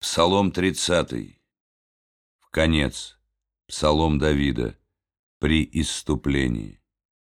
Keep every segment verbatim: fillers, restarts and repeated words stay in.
Псалом тридцатый. В конец. Псалом Давида. При исступлении.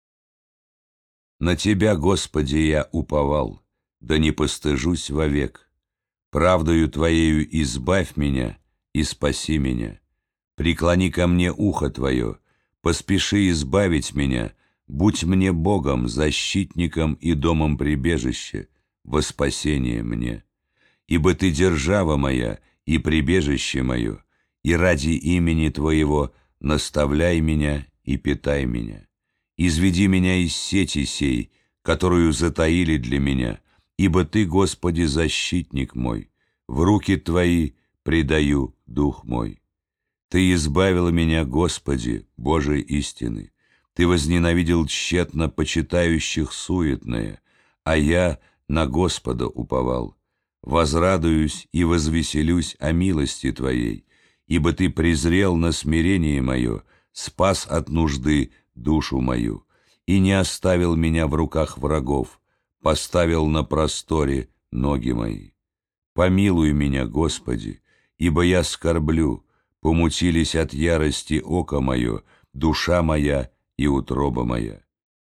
На Тебя, Господи, я уповал, да не постыжусь вовек. Правдою Твоею избавь меня и спаси меня. Преклони ко мне ухо Твое, поспеши избавить меня, будь мне Богом, защитником и домом прибежища, во спасение мне. Ибо Ты держава моя и прибежище мое, и ради имени Твоего наставляй меня и питай меня. Изведи меня из сети сей, которую затаили для меня, ибо Ты, Господи, защитник мой, в руки Твои предаю дух мой. Ты избавил меня, Господи, Боже истины, Ты возненавидел тщетно почитающих суетное, а я на Господа уповал. Возрадуюсь и возвеселюсь о милости Твоей, ибо Ты презрел на смирение мое, спас от нужды душу мою, и не оставил меня в руках врагов, поставил на просторе ноги мои. Помилуй меня, Господи, ибо я скорблю, помутились от ярости око мое, душа моя и утроба моя.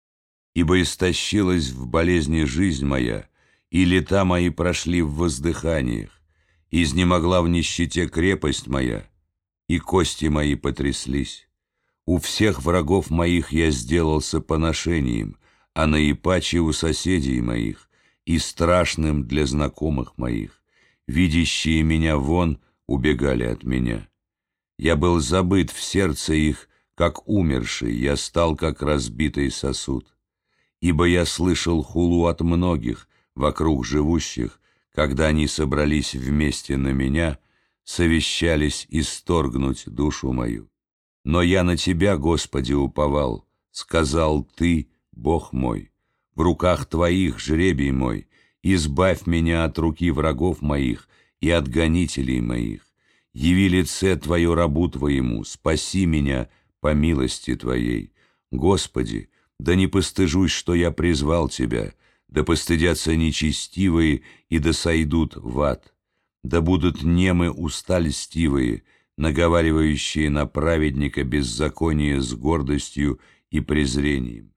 Ибо истощилась в болезни жизнь моя, и лета мои прошли в воздыханиях, изнемогла в нищете крепость моя, и кости мои потряслись. У всех врагов моих я сделался поношением, а наипаче у соседей моих, и страшным для знакомых моих. Видящие меня вон убегали от меня. Я был забыт в сердце их, как умерший, я стал, как разбитый сосуд. Ибо я слышал хулу от многих, вокруг живущих, когда они собрались вместе на меня, совещались исторгнуть душу мою. Но я на Тебя, Господи, уповал, сказал Ты, Бог мой, в руках Твоих жребий мой, избавь меня от руки врагов моих и от гонителей моих. Яви лице Твое рабу Твоему, спаси меня по милости Твоей. Господи, да не постыжусь, что я призвал Тебя, да постыдятся нечестивые и да сойдут в ад. Да будут немы уста льстивые, наговаривающие на праведника беззаконие с гордостью и презрением.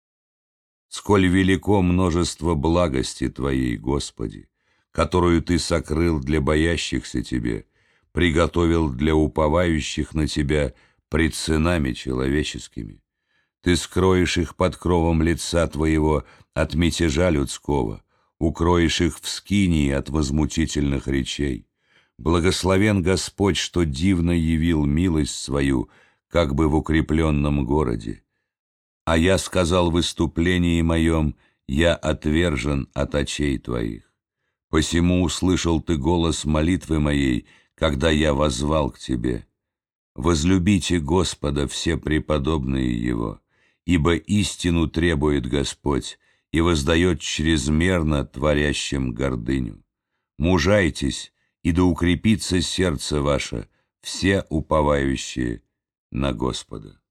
Сколь велико множество благости Твоей, Господи, которую Ты сокрыл для боящихся Тебе, приготовил для уповающих на Тебя пред сынами человеческими. Ты скроешь их под кровом лица Твоего от мятежа людского, укроешь их в скинии от возмутительных речей. Благословен Господь, что дивно явил милость свою, как бы в укрепленном городе. А я сказал в выступлении моем, я отвержен от очей Твоих. Посему услышал Ты голос молитвы моей, когда я воззвал к Тебе. Возлюбите Господа все преподобные Его, ибо истину требует Господь и воздает чрезмерно творящим гордыню. Мужайтесь, и да укрепится сердце ваше, все уповающие на Господа.